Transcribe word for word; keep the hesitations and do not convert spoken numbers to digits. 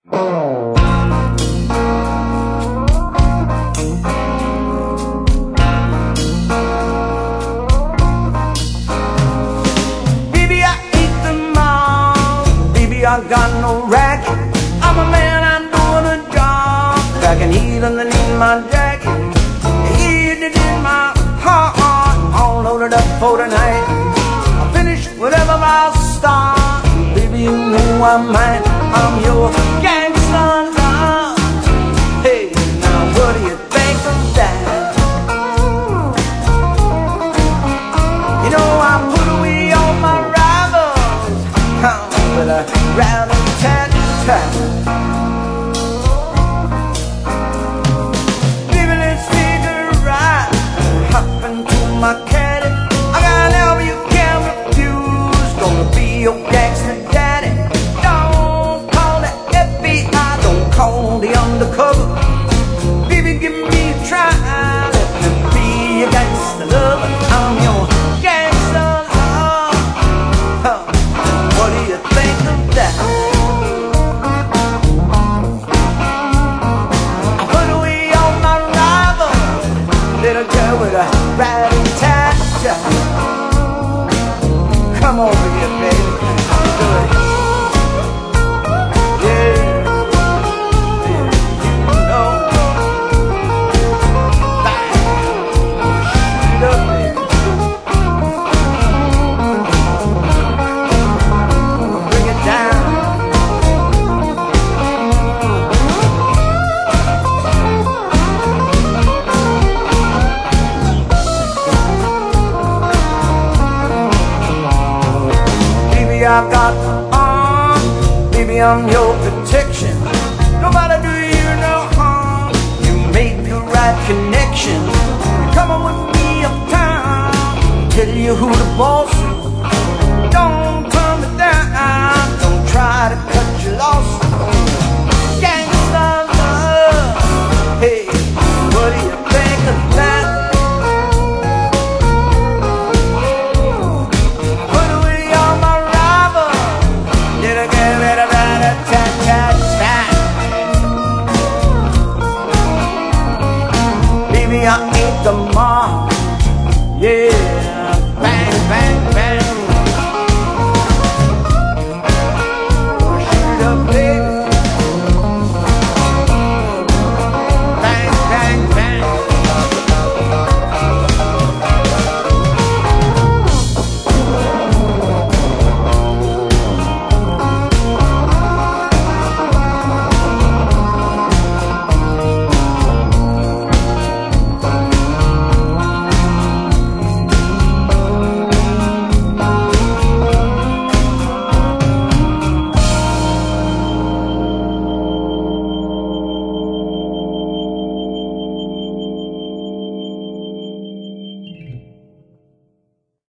I got no racket. I'm a man, I'm doing a job. I can heat underneath my jacket, heat it in my heart. All loaded up for tonight. I'll finish whatever I'll start. Baby, you know I'm mine. I'm your gangster love. Hey, now what do you think of that? You know I put away all my rivals with a rat-a-tat-tat. Baby, let's take a ride. Hop into my caddy. I got an album you can't refuse. Gonna be your gangster daddy. Don't call the F B I, don't call the undercover. Baby, give me a try. Let me be your gangster lover. I'm your gangster love. Huh. What do you think of that? I put away all my rivals. Little girl with a rat-a-tat-tat. Come over here, baby. Do it. Yeah. You know. Shoot up, baby. Bring it down. Baby, I've got the arm. Baby, I'm your